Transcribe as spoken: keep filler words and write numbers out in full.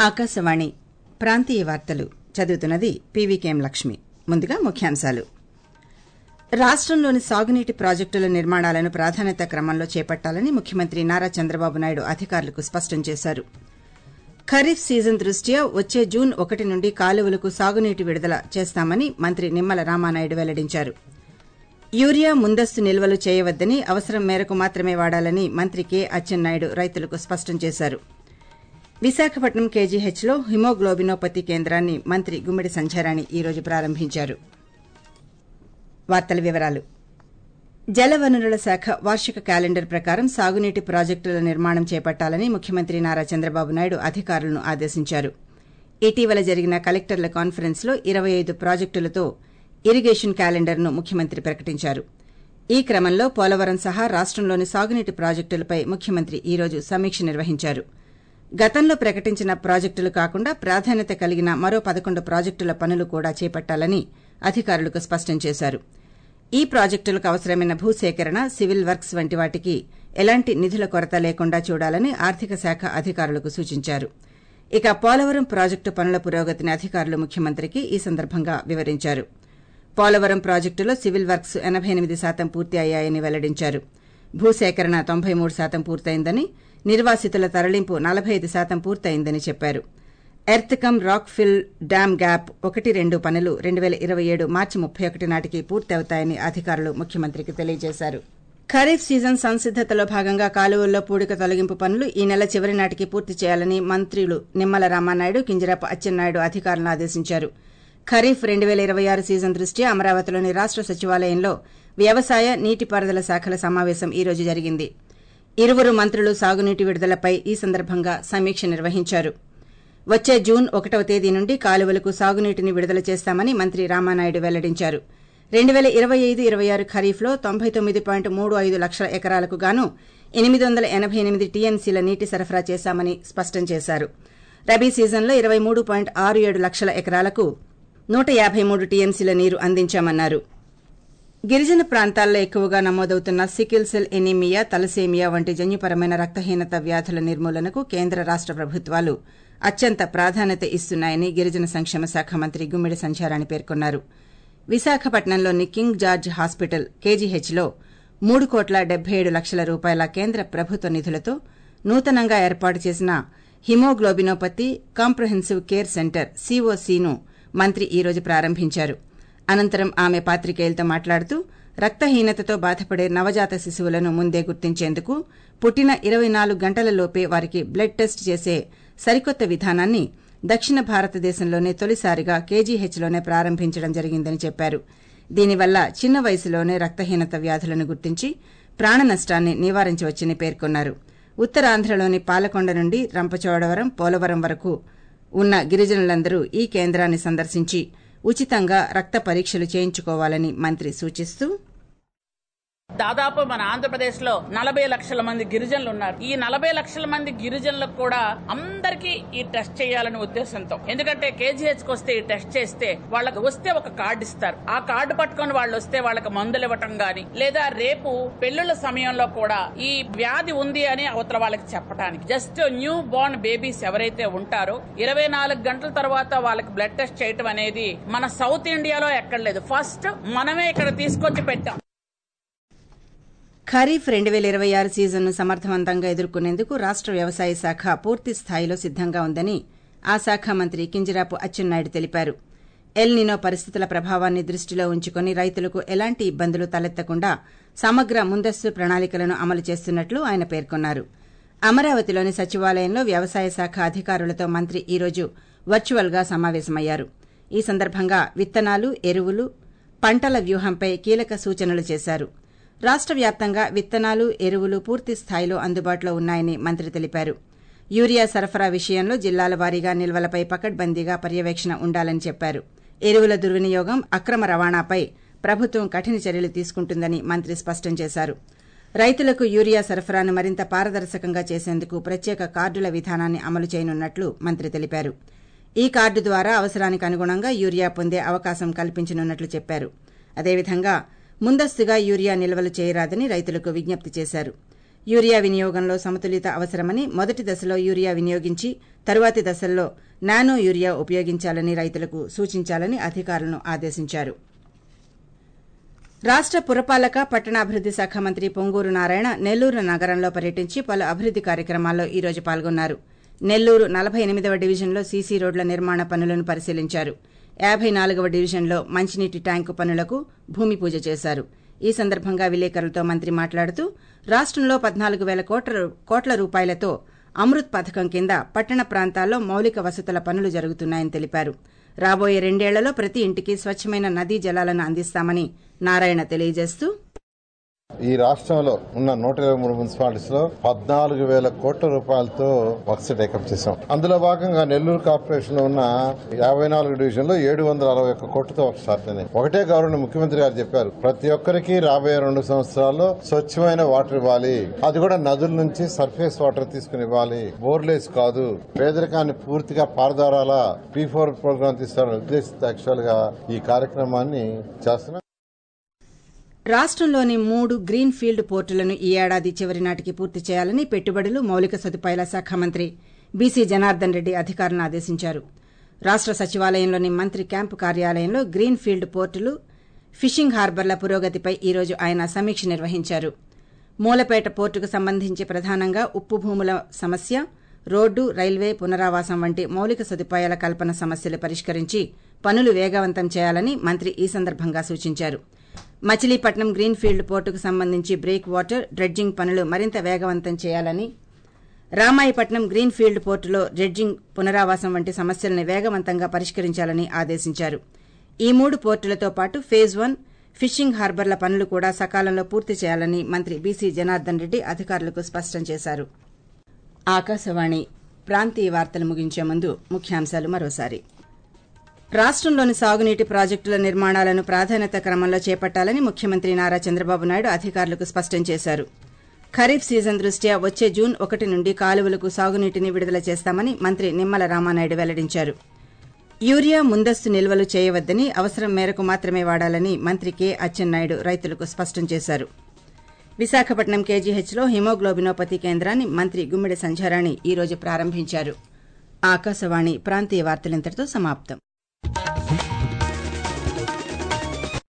ఆకాశవాణి ప్రాంతీయ వార్తలు చదువుతున్నది పీవీకేఎం లక్ష్మి. ముందుగా ముఖ్యాంశాలు. రాష్టంలోని సాగునీటి ప్రాజెక్టుల నిర్మాణాలను ప్రాధాన్యత క్రమంలో చేపట్టాలని ముఖ్యమంత్రి నారా చంద్రబాబు నాయుడు అధికారులకు స్పష్టం చేశారు. ఖరీఫ్ సీజన్ దృష్ట్యా వచ్చే జూన్ ఒకటి నుండి కాలువలకు సాగునీటి విడుదల చేస్తామని మంత్రి నిమ్మల రామానాయుడు వెల్లడించారు. యూరియా ముందస్తు నిల్వలు చేయవద్దని, అవసరం మేరకు మాత్రమే వాడాలని మంత్రి కె అచ్చెన్నాయుడు రైతులకు స్పష్టం చేశారు. విశాఖపట్నం కేజీహెచ్లో హిమోగ్లోబినోపతి కేంద్రాన్ని మంత్రి గుమ్మిడి సంధ్యారాణి ఈ రోజు ప్రారంభించారు. వార్తల వివరాలు. జలవనరుల శాఖ వార్షిక క్యాలెండర్ ప్రకారం సాగునీటి ప్రాజెక్టుల నిర్మాణం చేపట్టాలని ముఖ్యమంత్రి నారా చంద్రబాబు నాయుడు అధికారులను ఆదేశించారు. ఇటీవల జరిగిన కలెక్టర్ల కాన్ఫరెన్స్ లో ఇరవై ఐదు ప్రాజెక్టులతో ఇరిగేషన్ క్యాలెండర్ను ముఖ్యమంత్రి ప్రకటించారు. ఈ క్రమంలో పోలవరం సహా రాష్టంలోని సాగునీటి ప్రాజెక్టులపై ముఖ్యమంత్రి ఈ రోజు సమీక్ష నిర్వహించారు. గతంలో ప్రకటించిన ప్రాజెక్టులు కాకుండా ప్రాధాన్యత కలిగిన మరో పదకొండు ప్రాజెక్టుల పనులు కూడా చేపట్టాలని అధికారులకు స్పష్టం చేశారు. ఈ ప్రాజెక్టులకు అవసరమైన భూసేకరణ, సివిల్ వర్క్స్ వంటి వాటికి ఎలాంటి నిధుల కొరత లేకుండా చూడాలని ఆర్థిక శాఖ అధికారులకు సూచించారు. ఇక పోలవరం ప్రాజెక్టు పనుల పురోగతిని అధికారులు ముఖ్యమంత్రికి ఈ సందర్భంగా వివరించారు. పోలవరం ప్రాజెక్టులో సివిల్ వర్క్స్ ఎనబై ఎనిమిది శాతం పూర్తి అయ్యాయని వెల్లడించారు. భూసేకరణ తొంభై మూడు శాతం పూర్తయిందని, నిర్వాసితుల తరలింపు నలభై ఐదు శాతం పూర్తయిందని చెప్పారు. Earth cum rock fill dam gap ఒకటి రెండు పనులు రెండు పేల ఇరవై ఏడు మార్చి ముప్పై ఒకటి నాటికి పూర్తవుతాయని అధికారులు ముఖ్యమంత్రికి తెలియజేశారు. ఖరీఫ్ సీజన్ సంసిద్దతలో భాగంగా కాలువల్లో పూడిక తొలగింపు పనులు ఈ నెల చివరి నాటికి పూర్తి చేయాలని మంత్రులు నిమ్మల రామానాయుడు, కింజరాపు అచ్చెన్నాయుడు అధికారులను ఆదేశించారు. ఖరీఫ్ రెండు పేల ఇరవై ఆరు సీజన్ దృష్ట్యా అమరావతిలోని రాష్ట సచివాలయంలో వ్యవసాయ, నీటిపారుదల శాఖల సమావేశం ఈ రోజు జరిగింది. ఇరువురు మంత్రులు సాగునీటి విడుదలపై ఈ సందర్భంగా సమీక్ష నిర్వహించారు. వచ్చే జూన్ ఒకటవ తేదీ నుండి కాలువలకు సాగునీటిని విడుదల చేస్తామని మంత్రి రామానాయుడు వెల్లడించారు. రెండు పేల ఇరవై ఐదు ఇరవై ఆరు ఖరీఫ్లో తొంభై తొమ్మిది పాయింట్ మూడు ఐదు లక్షల ఎకరాలకు గాను ఎనిమిది వందల ఎనబై ఎనిమిది టీఎంసీల నీటి సరఫరా చేశామని స్పష్టం చేశారు. రబీ సీజన్లో ఇరవై మూడు పాయింట్ ఆరు ఏడు లక్షల ఎకరాలకు నూట యాబై మూడు టీఎంసీల నీరు అందించామన్నారు. గిరిజన ప్రాంతాల్లో ఎక్కువగా నమోదవుతున్న సికిల్ సెల్ ఎనీమియా, తలసేమియా వంటి జన్యుపరమైన రక్తహీనత వ్యాధుల నిర్మూలనకు కేంద్ర రాష్ట ప్రభుత్వాలు అత్యంత ప్రాధాన్యత ఇస్తున్నాయని గిరిజన సంక్షేమ శాఖ మంత్రి గుమ్మిడి సంధ్యారాణి పేర్కొన్నారు. విశాఖపట్నంలోని కింగ్ జార్జ్ హాస్పిటల్ కేజీహెచ్లో మూడు కోట్ల డెబ్బై ఏడు లక్షల రూపాయల కేంద్ర ప్రభుత్వ నిధులతో నూతనంగా ఏర్పాటు చేసిన హిమోగ్లోబినోపతి కాంప్రహెన్సివ్ కేర్ సెంటర్ సీఓసీను మంత్రి ఈ రోజు ప్రారంభించారు. అనంతరం ఆమె పాత్రికేయులతో మాట్లాడుతూ రక్తహీనతతో బాధపడే నవజాత శిశువులను ముందే గుర్తించేందుకు పుట్టిన ఇరవై నాలుగు గంటలలోపే వారికి బ్లడ్ టెస్ట్ చేసే సరికొత్త విధానాన్ని దక్షిణ భారతదేశంలోనే తొలిసారిగా కేజీహెచ్లోనే ప్రారంభించడం జరిగిందని చెప్పారు. దీనివల్ల చిన్న వయసులోనే రక్తహీనత వ్యాధులను గుర్తించి ప్రాణ నష్టాన్ని నివారించవచ్చని పేర్కొన్నారు. ఉత్తరాంధ్రలోని పాలకొండ నుండి రంపచోడవరం, పోలవరం వరకు ఉన్న గిరిజనులందరూ ఈ కేంద్రాన్ని సందర్శించి ఉచితంగా రక్త పరీక్షలు చేయించుకోవాలని మంత్రి సూచిస్తూ, దాదాపు మన ఆంధ్రప్రదేశ్ లో నలభై లక్షల మంది గిరిజనులు ఉన్నారు. ఈ నలభై లక్షల మంది గిరిజనులకు కూడా అందరికీ ఈ టెస్ట్ చేయాలనే ఉద్దేశంతో, ఎందుకంటే కేజీహెచ్ కి వస్తే ఈ టెస్ట్ చేస్తే వాళ్ళకి వస్తే ఒక కార్డు ఇస్తారు. ఆ కార్డు పట్టుకొని వాళ్ళు వస్తే వాళ్ళకి మందులు ఇవ్వటం గాని, లేదా రేపు పెళ్లిళ్ల సమయంలో కూడా ఈ వ్యాధి ఉంది అని అవతల వాళ్ళకి చెప్పడానికి, జస్ట్ న్యూ బోర్న్ బేబీస్ ఎవరైతే ఉంటారో ఇరవై నాలుగు గంటల తర్వాత వాళ్ళకి బ్లడ్ టెస్ట్ చేయటం అనేది మన సౌత్ ఇండియాలో ఎక్కడ లేదు. ఫస్ట్ మనమే ఇక్కడ తీసుకొచ్చి పెట్టాం. ఖరీఫ్ రెండు పేల ఇరవై ఆరు సీజన్ను సమర్థవంతంగా ఎదుర్కొనేందుకు రాష్ట వ్యవసాయ శాఖ పూర్తి స్థాయిలో సిద్దంగా ఉందని ఆ శాఖ మంత్రి కింజరాపు అచ్చెన్నాయుడు తెలిపారు. ఎల్ నినో పరిస్థితుల ప్రభావాన్ని దృష్టిలో ఉంచుకుని రైతులకు ఎలాంటి ఇబ్బందులు తలెత్తకుండా సమగ్ర ముందస్తు ప్రణాళికలను అమలు చేస్తున్నట్లు ఆయన పేర్కొన్నారు. అమరావతిలోని సచివాలయంలో వ్యవసాయ శాఖ అధికారులతో మంత్రి ఈ రోజు వర్చువల్ గా సమావేశమయ్యారు. ఈ సందర్భంగా విత్తనాలు, ఎరువులు, పంటల వ్యూహంపై కీలక సూచనలు చేశారు. రాష్ట వ్యాప్తంగా విత్తనాలు, ఎరువులు పూర్తి స్థాయిలో అందుబాటులో ఉన్నాయని మంత్రి తెలిపారు. యూరియా సరఫరా విషయంలో జిల్లాల వారీగా నిల్వలపై పకడ్బందీగా పర్యవేక్షణ ఉండాలని చెప్పారు. ఎరువుల దుర్వినియోగం, అక్రమ రవాణాపై ప్రభుత్వం కఠిన చర్యలు తీసుకుంటుందని మంత్రి స్పష్టం చేశారు. రైతులకు యూరియా సరఫరాను మరింత పారదర్శకంగా చేసేందుకు ప్రత్యేక కార్డుల విధానాన్ని అమలు చేయనున్నట్లు మంత్రి తెలిపారు. ఈ కార్డు ద్వారా అవసరానికి అనుగుణంగా యూరియా పొందే అవకాశం కల్పించనున్నట్లు చెప్పారు. అదేవిధంగా ముందస్తుగా యూరియా నిల్వలు చేయరాదని రైతులకు విజ్ఞప్తి చేశారు. యూరియా వినియోగంలో సమతులిత అవసరమని మొదటి దశలో యూరియా వినియోగించి తరువాతి దశల్లో నానో యూరియా ఉపయోగించాలని రైతులకు సూచించాలని అధికారులను ఆదేశించారు. రాష్ట పురపాలక పట్టణాభివృద్ది శాఖ మంత్రి పొంగూరు నారాయణ నెల్లూరు నగరంలో పర్యటించి పలు అభివృద్ది కార్యక్రమాల్లో ఈ రోజు పాల్గొన్నారు. నెల్లూరు నలభై ఎనిమిదవ డివిజన్లో సీసీ రోడ్ల నిర్మాణ పనులను పరిశీలించారు. యాభై నాలుగవ డివిజన్లో మంచినీటి ట్యాంకు పనులకు భూమి పూజ చేశారు. ఈ సందర్భంగా విలేకరులతో మంత్రి మాట్లాడుతూ రాష్టంలో పద్నాలుగు వేల కోట్ల రూపాయలతో అమృత్ పథకం కింద పట్టణ ప్రాంతాల్లో మౌలిక వసతుల పనులు జరుగుతున్నాయని తెలిపారు. రాబోయే రెండేళ్లలో ప్రతి ఇంటికి స్వచ్చమైన నదీ జలాలను అందిస్తామని నారాయణ తెలియజేస్తూ ఈ రాష్ట్రంలో ఉన్న నూట ఇరవై మూడు మున్సిపాలిటీస్ లో పద్నాలుగు వేల కోట్ల రూపాయలతో వర్క్స్ టేకప్ చేశాం. అందులో భాగంగా నెల్లూరు కార్పొరేషన్ లో ఉన్న యాభై నాలుగు డివిజన్ లో ఏడు వందల అరవై ఒక్క కోట్లతో వర్క్ స్టార్ట్ అయినాయి. ఒకటే గవర్నర్ ముఖ్యమంత్రి గారు చెప్పారు, ప్రతి ఒక్కరికి రాబోయే రెండు సంవత్సరాల్లో స్వచ్ఛమైన వాటర్ ఇవ్వాలి, అది కూడా నదుల నుంచి సర్ఫేస్ వాటర్ తీసుకుని ఇవ్వాలి, బోర్లేస్ కాదు, పేదరికాన్ని పూర్తిగా పారదారాల పీ ఫోర్ ప్రోగ్రామ్ తీసుకోవాలని ఉద్దేశిత యాక్చువల్ గా ఈ కార్యక్రమాన్ని చేస్తున్నాం. రాష్టంలోని మూడు గ్రీన్ ఫీల్డ్ పోర్టులను ఈ ఏడాది చివరి నాటికి పూర్తి చేయాలని పెట్టుబడులు, మౌలిక సదుపాయాల శాఖ మంత్రి బీసీ జనార్దన్ రెడ్డి అధికారులను ఆదేశించారు. రాష్ట సచివాలయంలోని మంత్రి క్యాంపు కార్యాలయంలో గ్రీన్ ఫీల్డ్ పోర్టులు, ఫిషింగ్ హార్బర్ల పురోగతిపై ఈ రోజు ఆయన సమీక్ష నిర్వహించారు. మూలపేట పోర్టుకు సంబంధించి ప్రధానంగా ఉప్పు భూముల సమస్య, రోడ్డు, రైల్వే పునరావాసం వంటి మౌలిక సదుపాయాల కల్పన సమస్యలు పరిష్కరించి పనులు వేగవంతం చేయాలని మంత్రి ఈ సందర్భంగా సూచించారు. మచిలీపట్నం గ్రీన్ ఫీల్డ్ పోర్టుకు సంబంధించి బ్రేక్ వాటర్, డ్రెడ్జింగ్ పనులు మరింత వేగవంతం చేయాలని, రామాయపట్నం గ్రీన్ ఫీల్డ్ పోర్టులో డ్రెడ్జింగ్, పునరావాసం వంటి సమస్యలను వేగవంతంగా పరిష్కరించాలని ఆదేశించారు. ఈ మూడు పోర్టులతో పాటు ఫేజ్ వన్ ఫిషింగ్ హార్బర్ల పనులు కూడా సకాలంలో పూర్తి చేయాలని మంత్రి బీసీ జనార్దన్ రెడ్డి అధికారులకు స్పష్టం చేశారు. ఆకాశవాణి ప్రాంతీయ వార్తలు ముగించే ముందు ముఖ్యాంశాలు మరోసారి. రాష్టంలోని సాగునీటి ప్రాజెక్టుల నిర్మాణాలను ప్రాధాన్యత క్రమంలో చేపట్టాలని ముఖ్యమంత్రి నారా చంద్రబాబు నాయుడు అధికారులకు స్పష్టం చేశారు. ఖరీఫ్ సీజన్ దృష్ట్యా వచ్చే జూన్ ఒకటి నుండి కాలువలకు సాగునీటిని విడుదల చేస్తామని మంత్రి నిమ్మల రామానాయుడు వెల్లడించారు. యూరియా ముందస్తు నిల్వలు చేయవద్దని, అవసరం మేరకు మాత్రమే వాడాలని మంత్రి కె అచ్చెన్నాయుడు రైతులకు స్పష్టం చేశారు. విశాఖపట్నం కేజీహెచ్లో హిమోగ్లోబినోపతి కేంద్రాన్ని మంత్రి గుమ్మిడి సంధ్యారాణి ఈ రోజు ప్రారంభించారు. ఆకాశవాణి ప్రాంతీయ వార్తలింతటితో సమాప్తం.